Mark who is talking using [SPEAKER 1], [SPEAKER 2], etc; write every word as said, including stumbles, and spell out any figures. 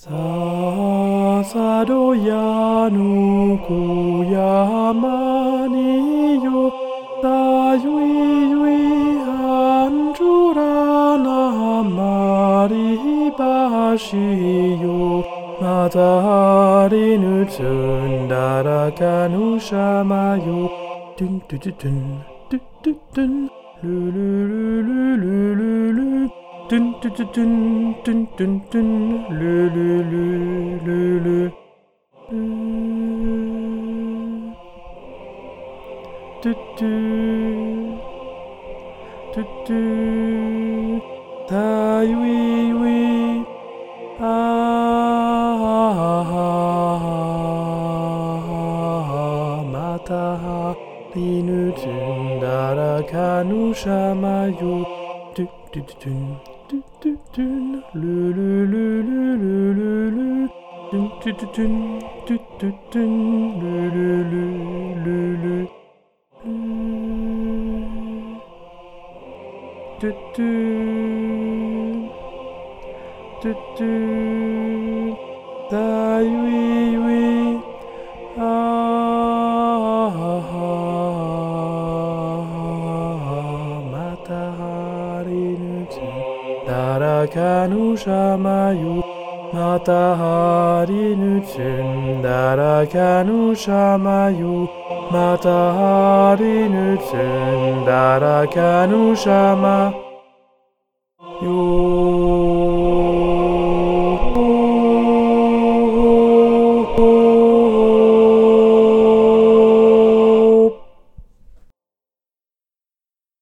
[SPEAKER 1] Sasadoyanu kuyamaniyo Tayui Anjurana Maribashiyo Matarinu Tsundarakanu Shamayo Dun dun dun dun dun dun Lu lu lu lu lu lu lu Dun dun dun dun dun dun Lu lu lu lu lu Du du Du du Tai oui oui Ah Mataha Rinu Tsundarakanu Shamayo Du du dun du du dun Lu lu lu lu lu lu lu Dun du dun du du dun Lu lu lu lu lu Du du Du du Tai oui oui Ah Matarinu Tsundarakanu Shamayo Matarinu Tsundarakanu Shamayo Matarinu Tsundarakanu Shamayo